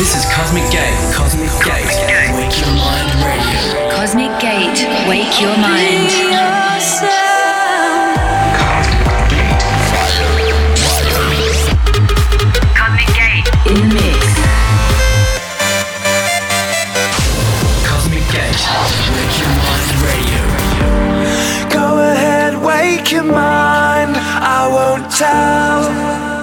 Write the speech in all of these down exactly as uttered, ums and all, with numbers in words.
This is Cosmic Gate. Cosmic Gate. Wake Your Mind Radio. Cosmic Gate. Wake Your Mind. Cosmic Gate. Cosmic Gate. In the mix. Cosmic Gate. Wake Your Mind Radio. Go ahead, wake your mind. I won't tell.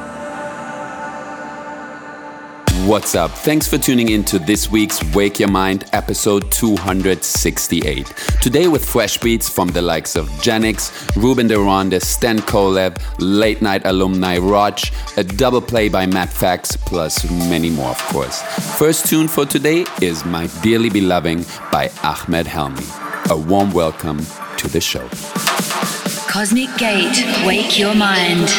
What's up? Thanks for tuning in to this week's Wake Your Mind episode two hundred sixty-eight. Today with fresh beats from the likes of Genix, Ruben de Ronde, Stan Kolev, Late Night alumni Raj, a double play by Matt Fax, plus many more of course. First tune for today is My Dearly Beloved by Ahmed Helmi. A warm welcome to the show. Cosmic Gate. Wake Your Mind.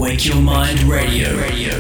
Wake Your Mind Radio. Radio.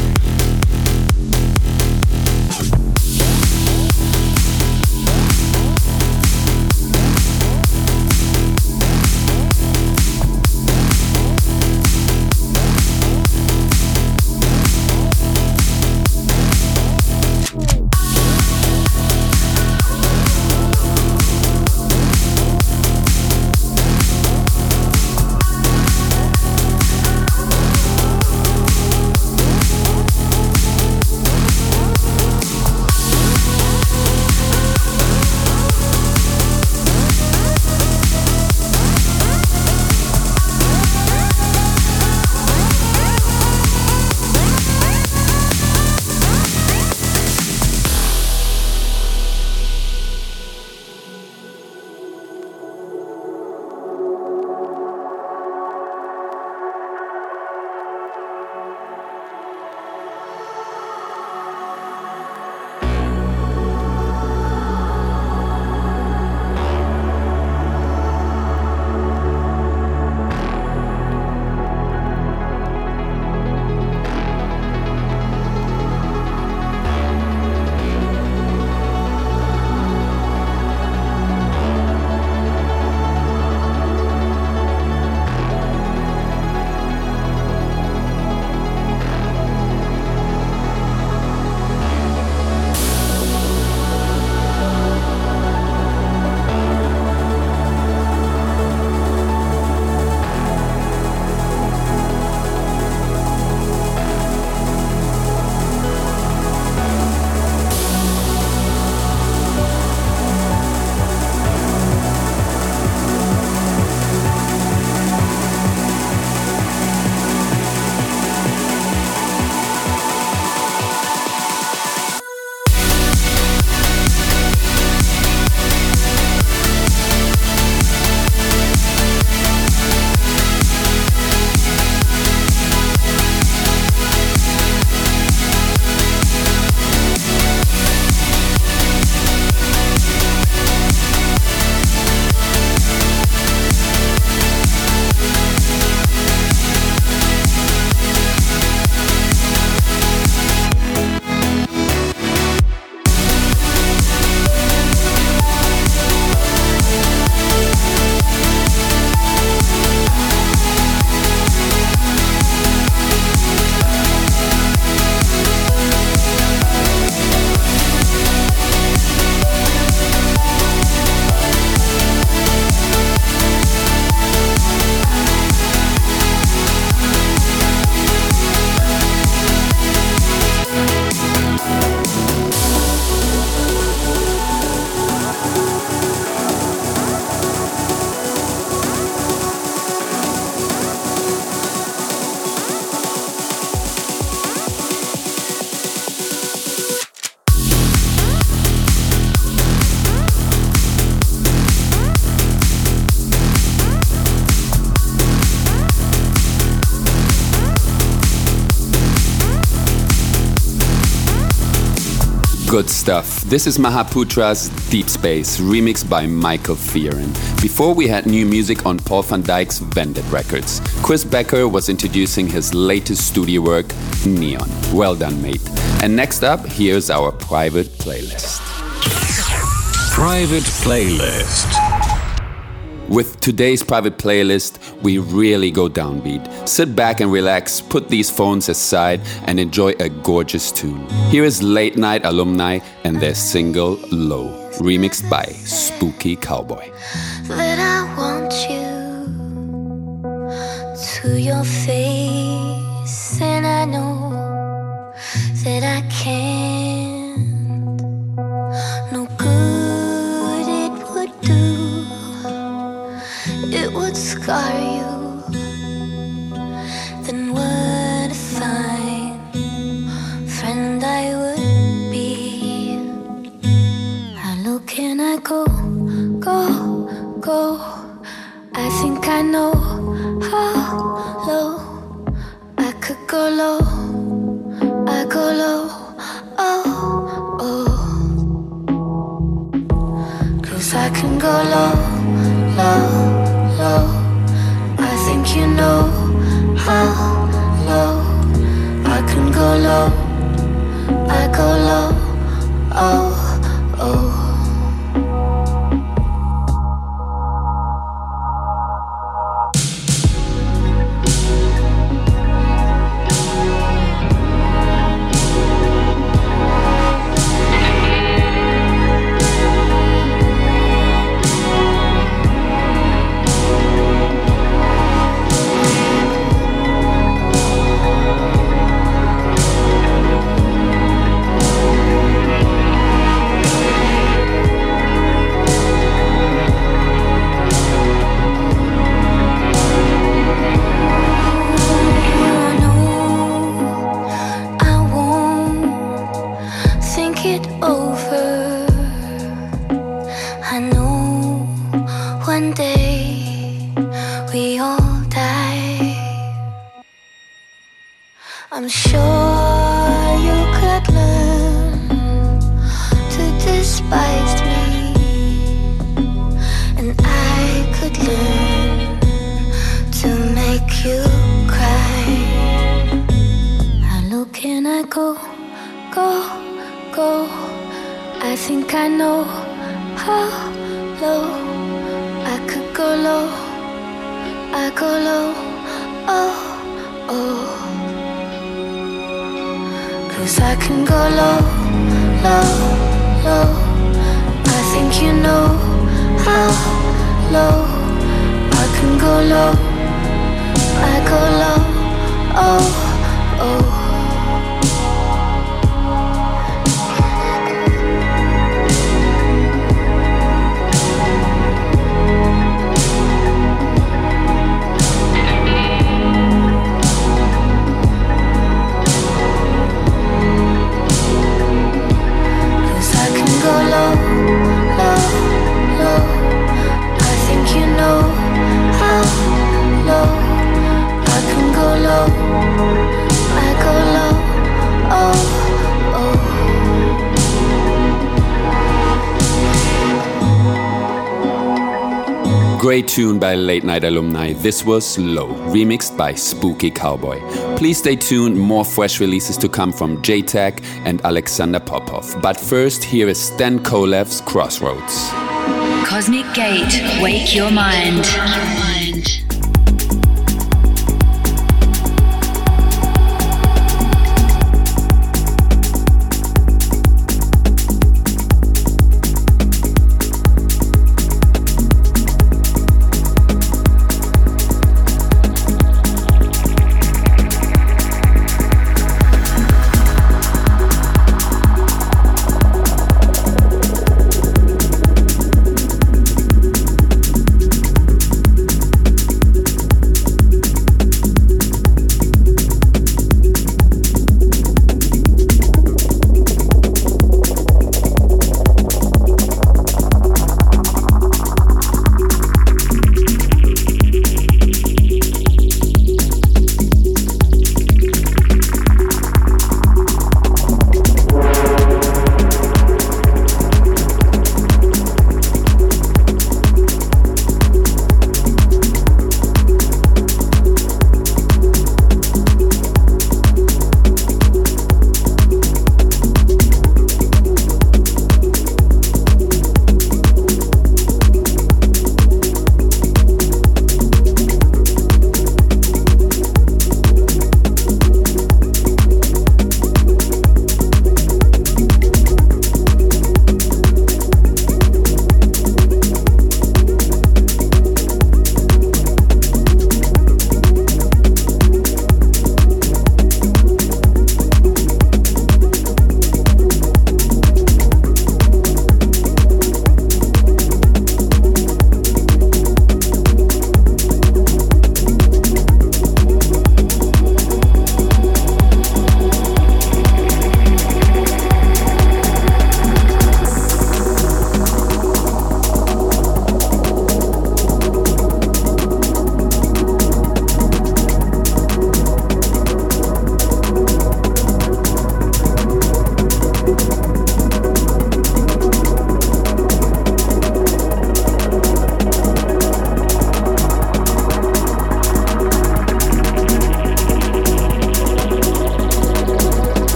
Good stuff. This is Mahaputra's Deep Space, remixed by Michael Fearon. Before we had new music on Paul van Dyk's Vended Records. Chris Becker was introducing his latest studio work, Neon. Well done, mate. And next up, here's our private playlist. Private playlist. With today's private playlist, we really go downbeat. Sit back and relax, put these phones aside, and enjoy a gorgeous tune. Here is Late Night Alumni and their single Low, remixed by Spooky Cowboy. That I want you to your face, and I know that I can't. No good it would do. It would scar you. Then what a fine friend I would be. How low can I go, go, go? I think I know how low I could go low. I go low low, I go low, oh, oh. I'm sure you could learn to despise me, and I could learn to make you cry. I look and I go, go, go. I think I know how low I could go low. I go low, oh, oh. Cause I can go low, low, low. I think you know how low I can go low. I go low, oh, oh. Great tune by Late Night Alumni. This was Low, remixed by Spooky Cowboy. Please stay tuned, more fresh releases to come from J-Tech and Alexander Popov. But first, here is Stan Kolev's Crossroads. Cosmic Gate, wake your mind.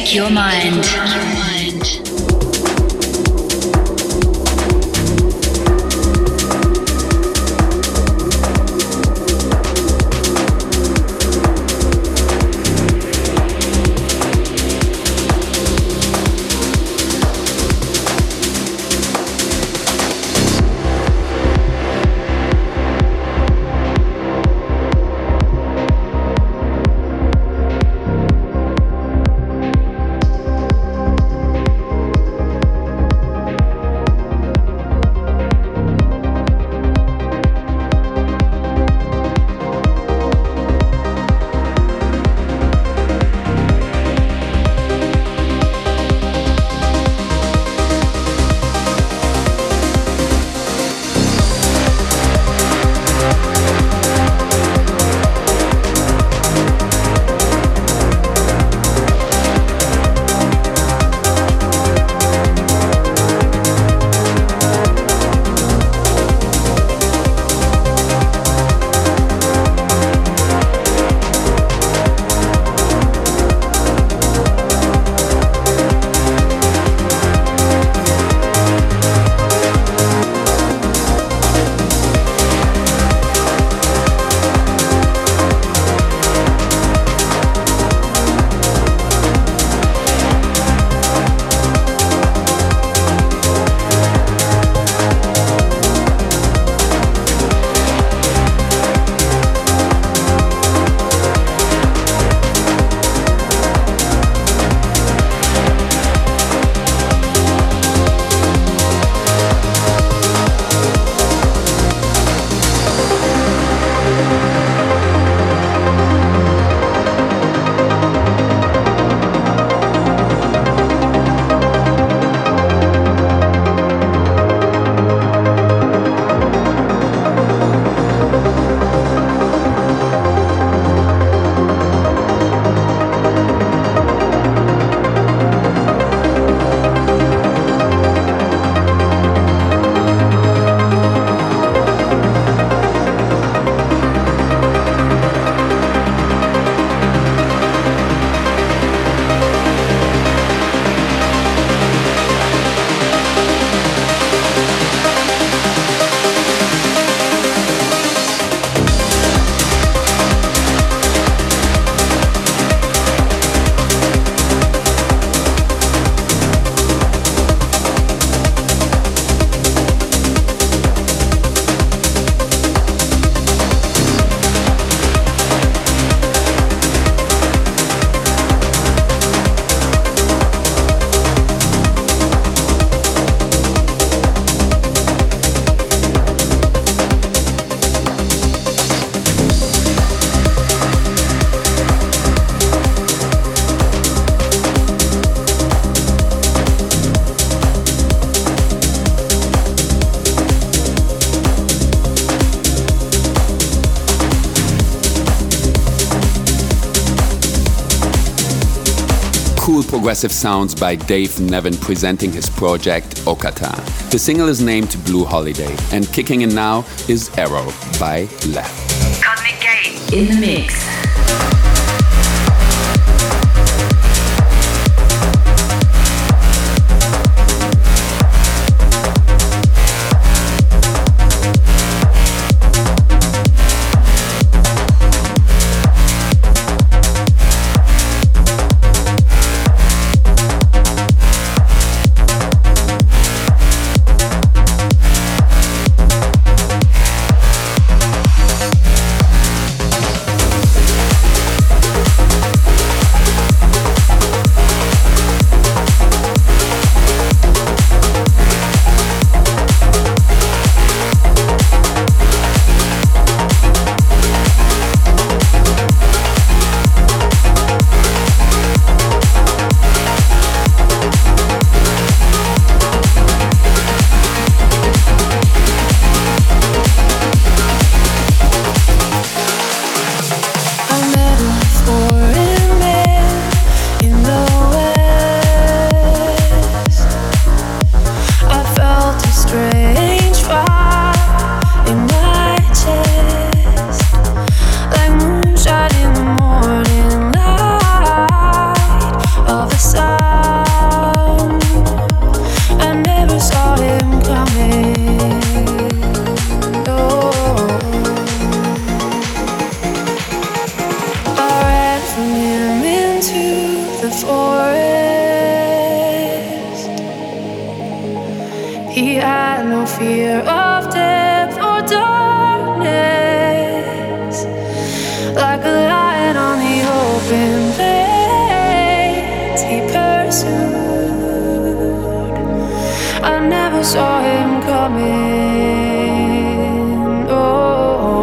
Wake your mind. cool progressive sounds by Dave Nevin presenting his project Okata. The single is named Blue Holiday, and kicking in now is Arrow by Left. Cosmic Gate in the mix. fear of depth or darkness, like a lion on the open plains he pursued. I never saw him coming. Oh,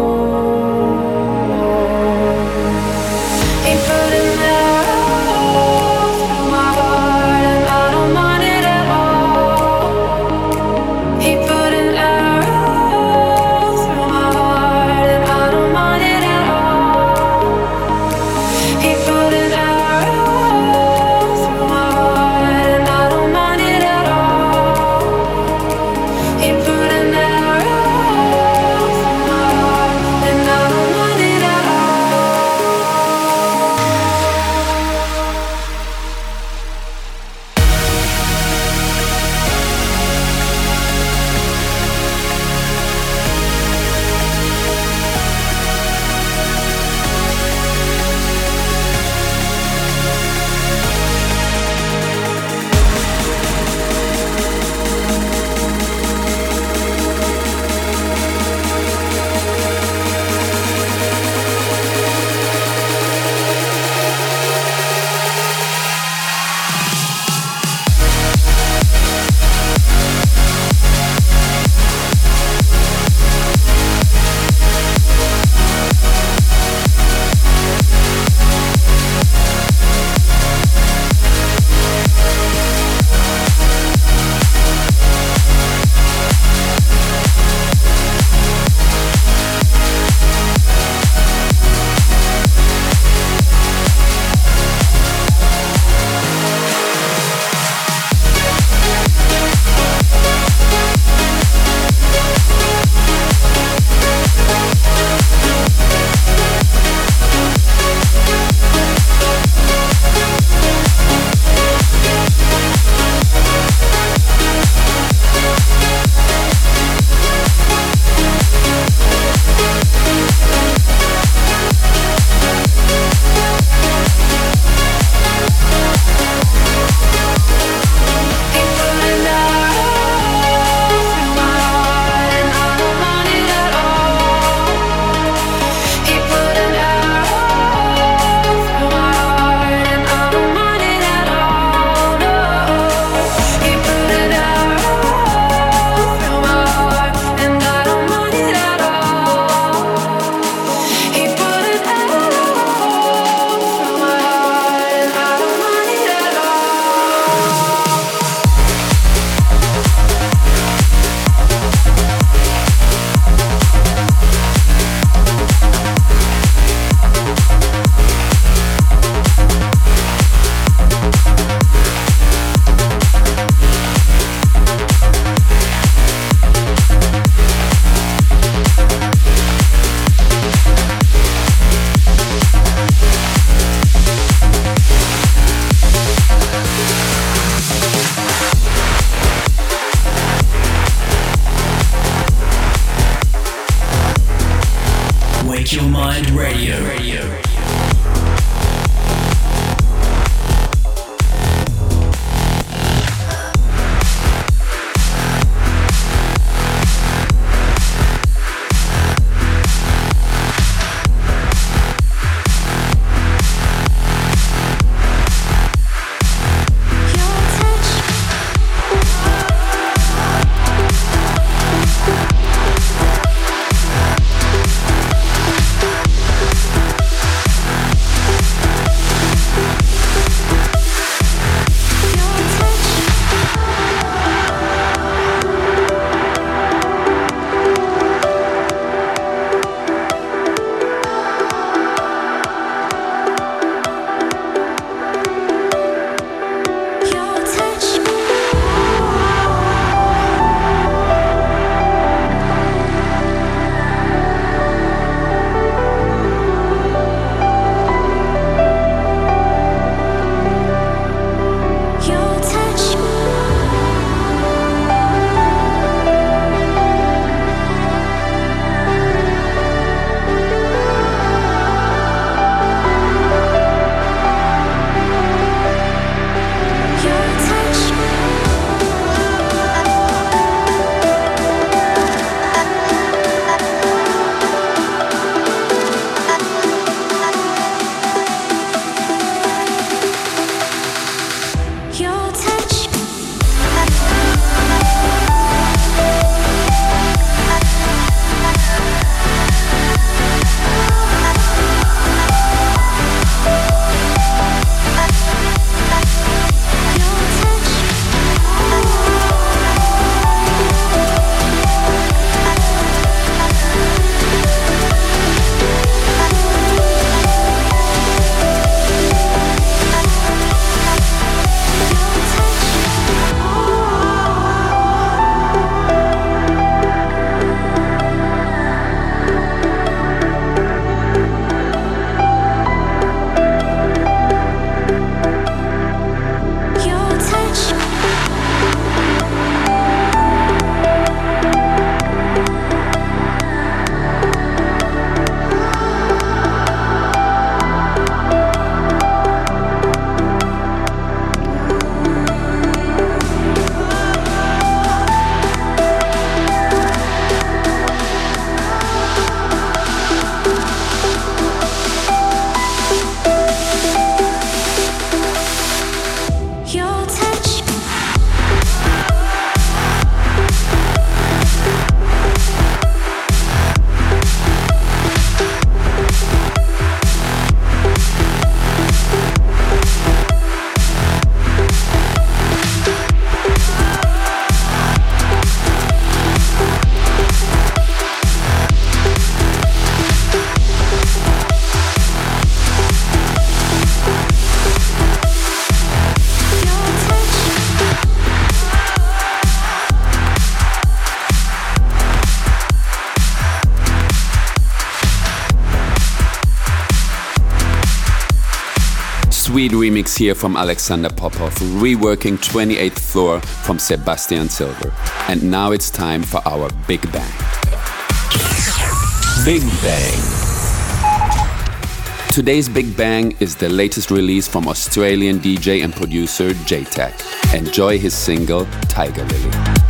he put an arrow through my heart, and I don't mind it at all. He put an arrow through my heart, and I don't mind it at all. He put an arrow through my heart, and I don't mind it at all. He put an arrow through my heart, and I don't mind it at all. Wake Your Mind Radio. Radio. Your touch sweet remix here from Alexander Popov, reworking twenty-eighth Floor from Sebastian Silver. And now it's time for our Big Bang. Big Bang. Today's Big Bang is the latest release from Australian D J and producer J-Tech. Enjoy his single, Tiger Lily.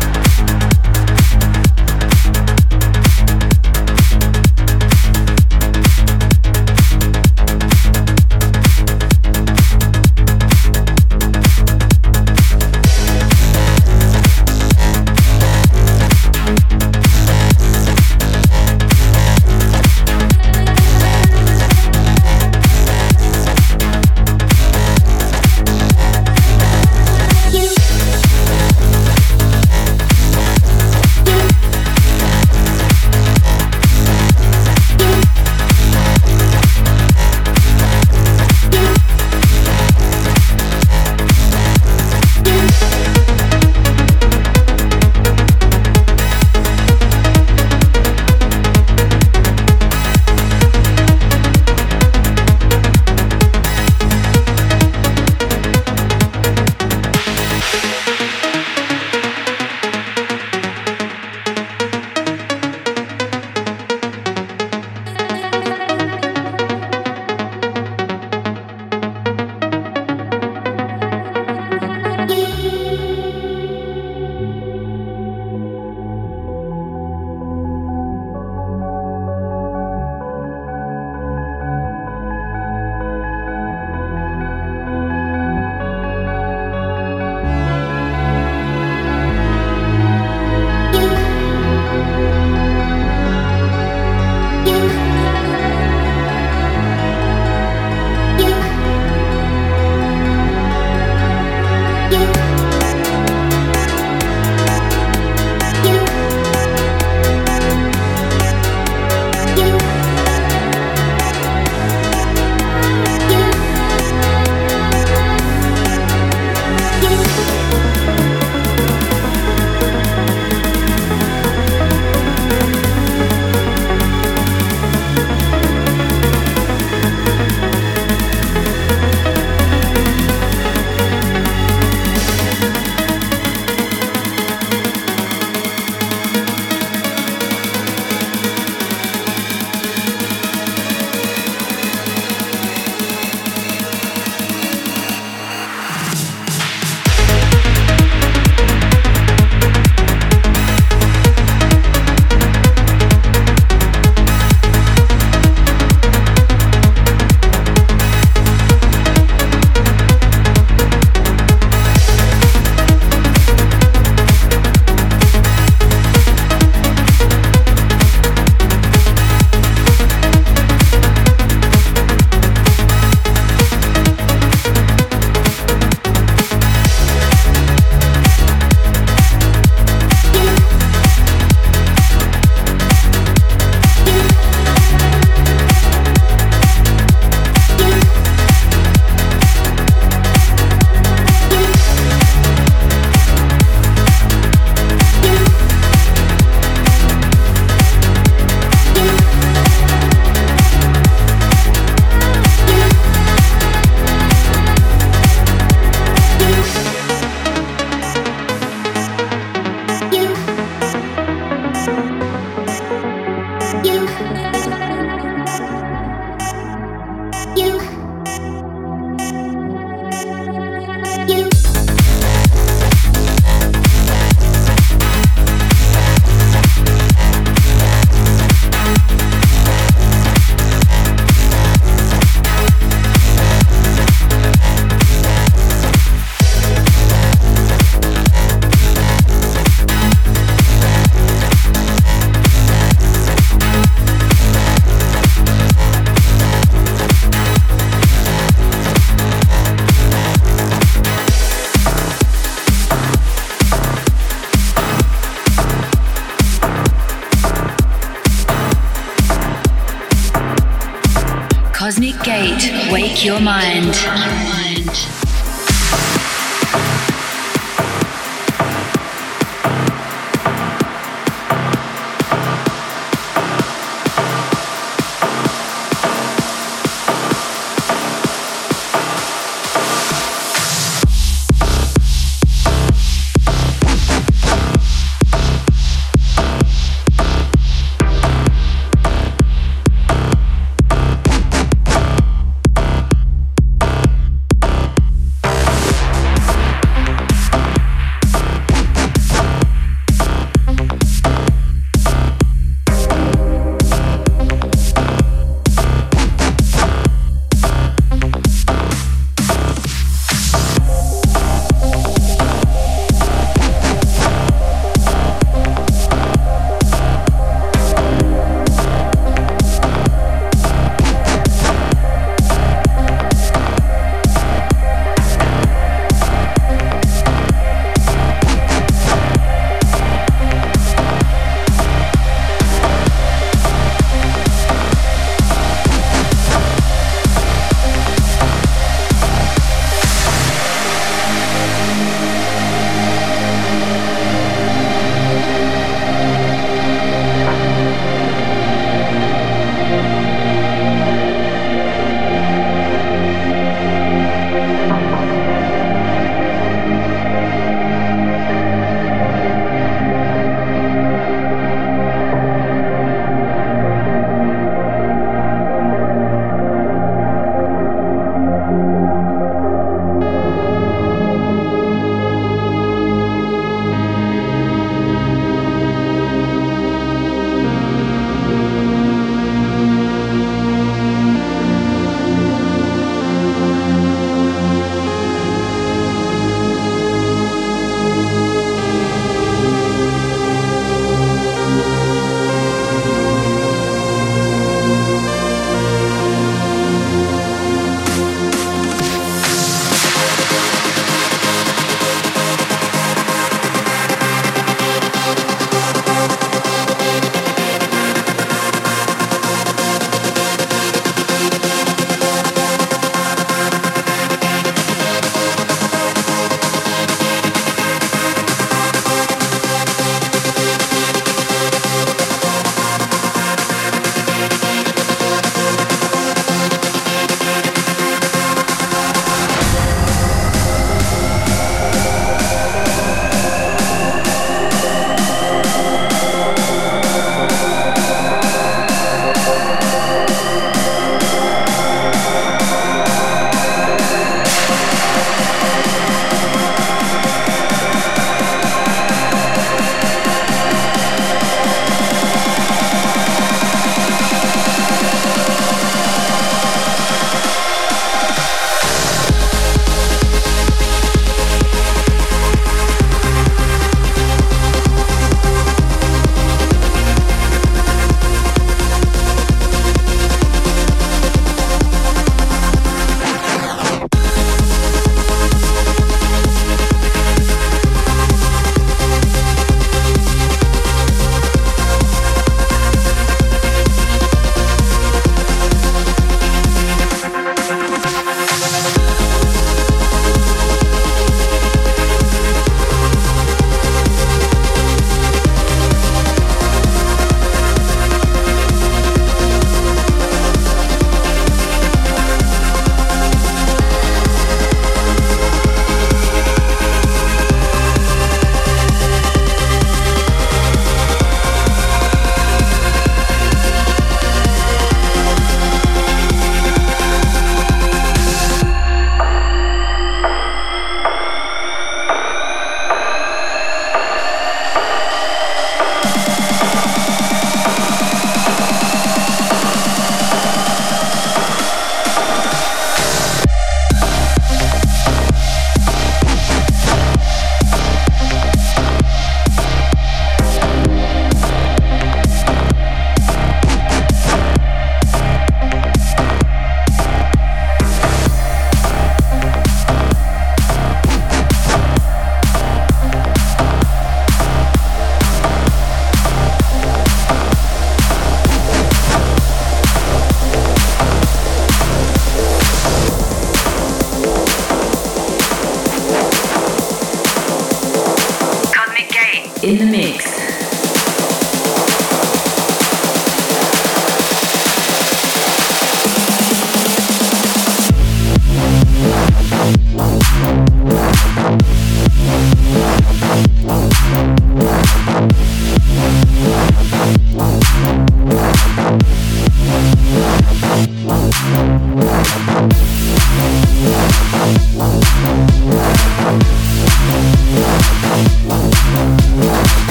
Cosmic Gate, wake your mind.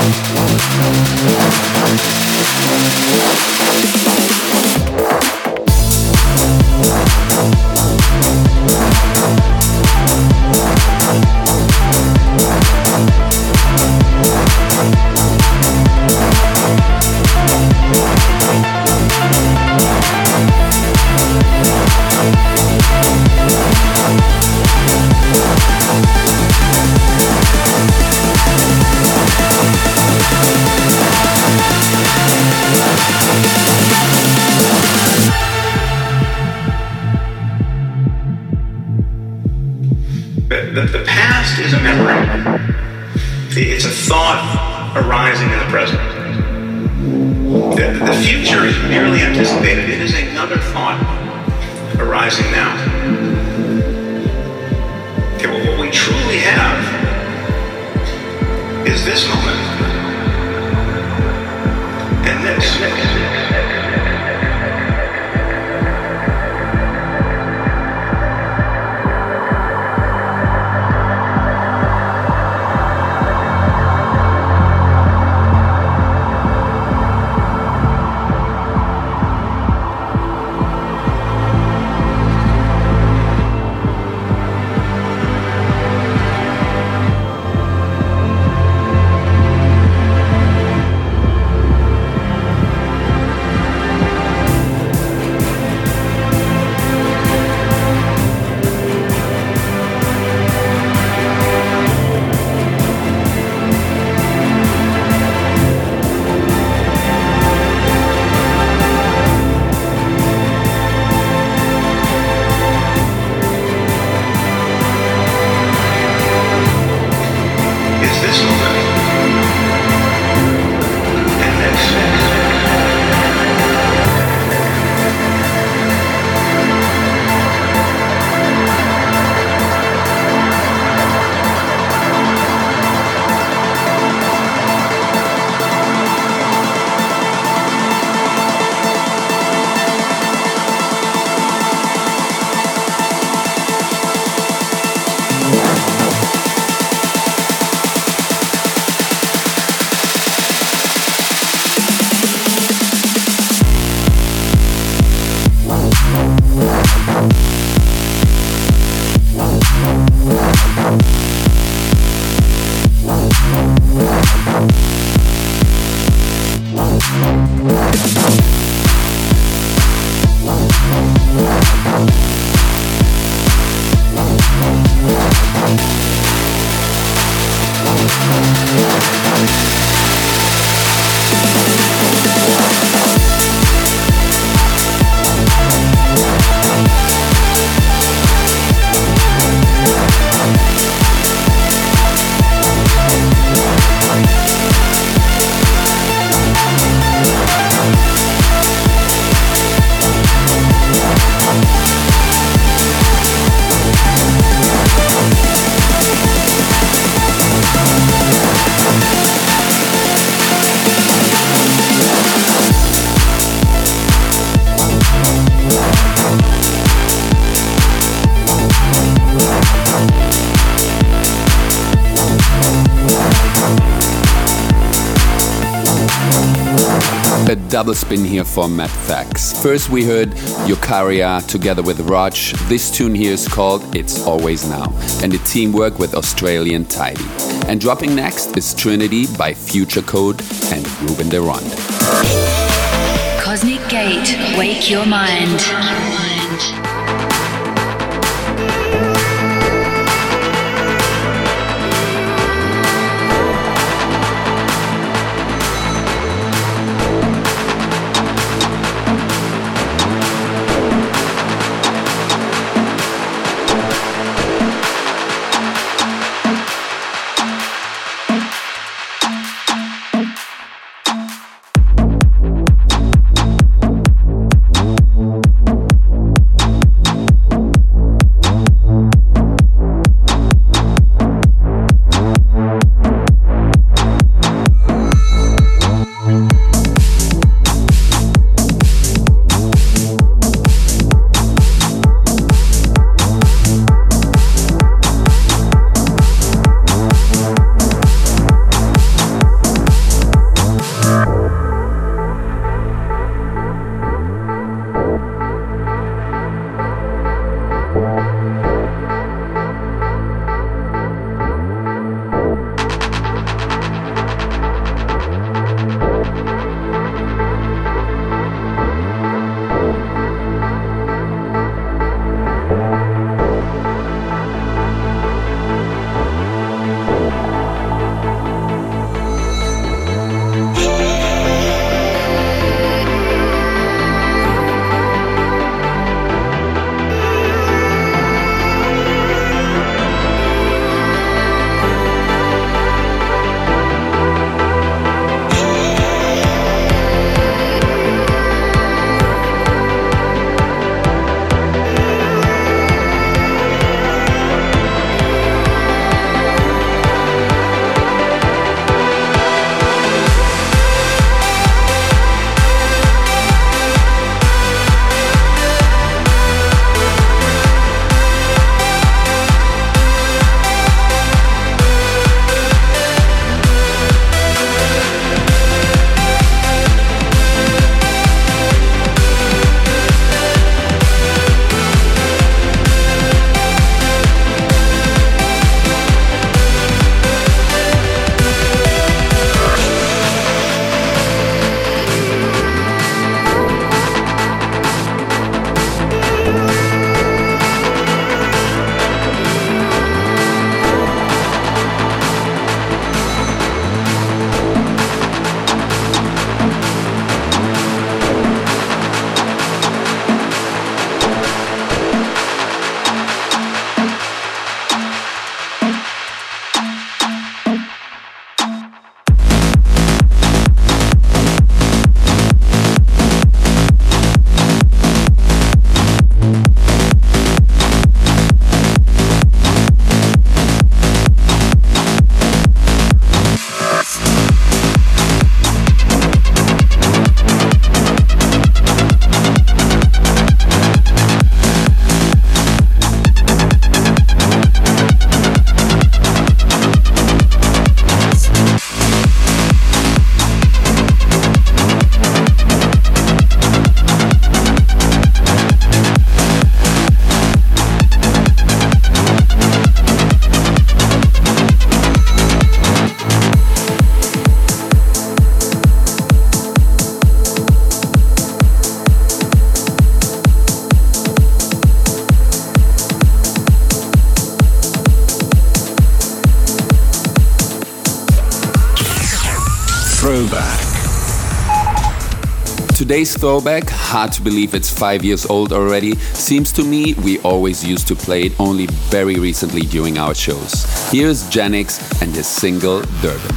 The, the past is a memory. It's a thought arising in the present. The, the future is merely anticipated. It is another thought arising now. Okay, well, what we truly have is this moment. And this. A double spin here for Matt Fax. First we heard Yokaria together with Raj. This tune here is called It's Always Now, and the teamwork with Australian Tidy. And dropping next is Trinity by Future Code and Ruben de Ronde. Cosmic Gate, wake your mind. Throwback. Today's throwback, hard to believe it's five years old already. Seems to me we always used to play it only very recently during our shows. Here's Janix and his single Durban.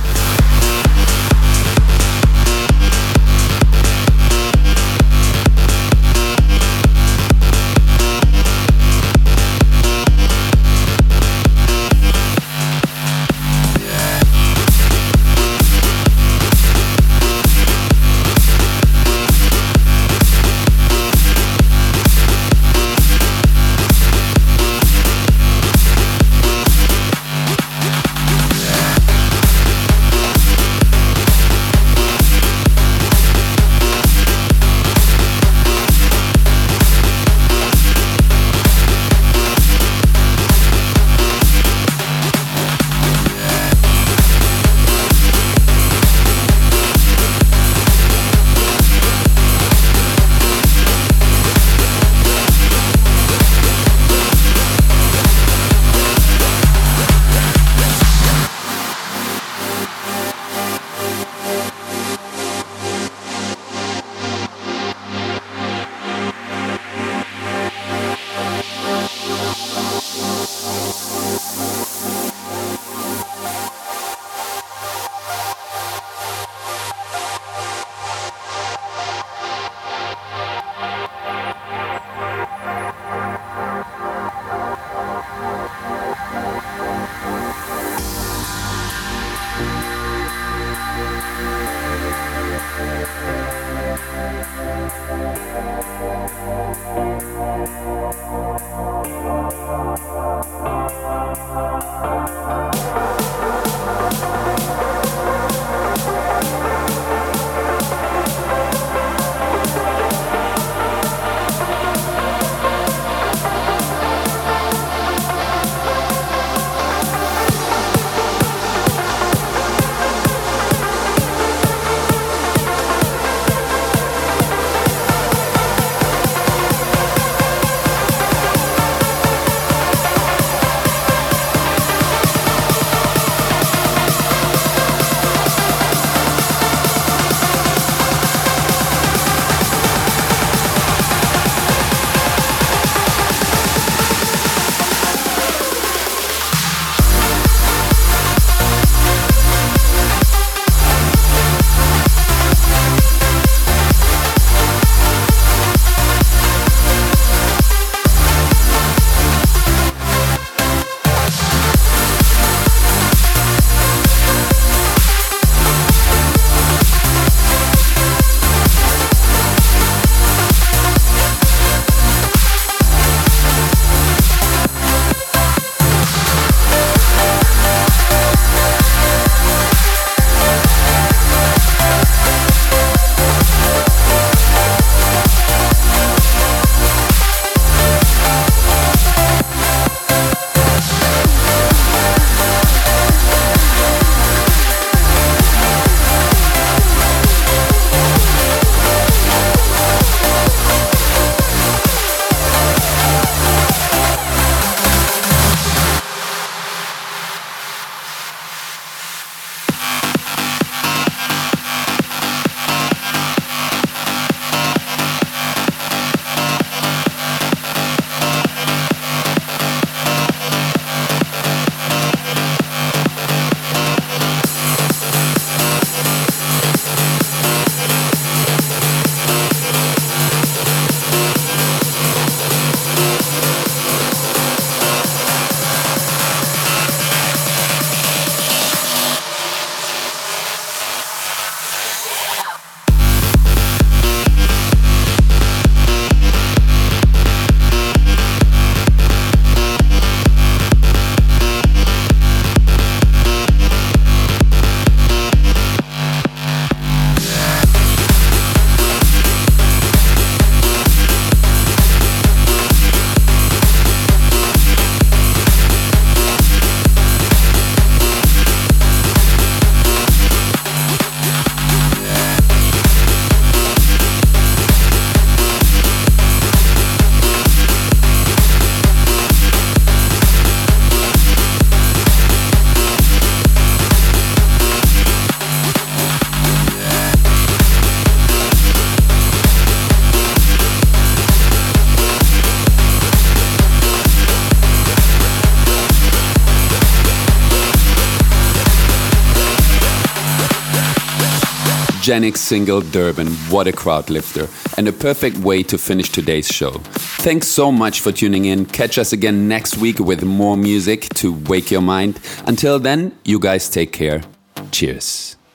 Genix single Durban, what a crowd lifter, and a perfect way to finish today's show. Thanks so much for tuning in. Catch us again next week with more music to wake your mind. Until then, you guys take care. Cheers.